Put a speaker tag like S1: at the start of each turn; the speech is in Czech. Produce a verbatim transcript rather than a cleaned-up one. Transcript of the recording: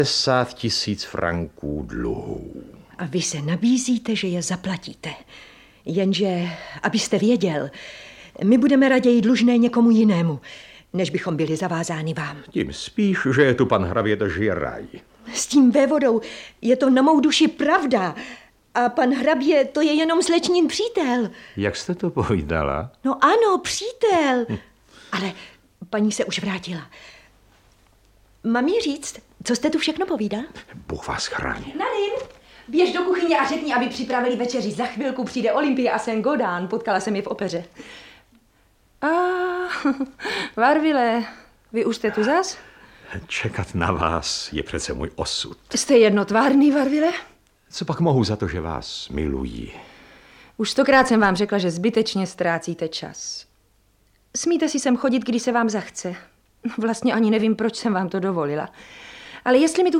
S1: padesát tisíc franků dluhů.
S2: A vy se nabízíte, že je zaplatíte. Jenže, abyste věděl, my budeme raději dlužné někomu jinému, než bychom byli zavázáni vám.
S1: Tím spíš, že je tu pan hraběta Žiraj.
S2: S tím vévodou je to na mou duši pravda. A pan hrabě, to je jenom slečnin přítel.
S1: Jak jste to povídala?
S2: No ano, přítel. Hm. Ale paní se už vrátila. Mám jí říct, co jste tu všechno povídal?
S1: Bůh vás chrání.
S2: Nadin, běž do kuchyně a řekni, aby připravili večeři. Za chvilku přijde Olympie a Saint Godin. Potkala jsem je v opeře. A Varvile, vy už jste tu zas?
S1: Čekat na vás je přece můj osud.
S2: Jste jednotvárný, Varvile?
S1: Co pak mohu za to, že vás miluji?
S2: Už stokrát jsem vám řekla, že zbytečně ztrácíte čas. Smíte si sem chodit, když se vám zachce. Vlastně ani nevím, proč jsem vám to dovolila. Ale jestli mi tu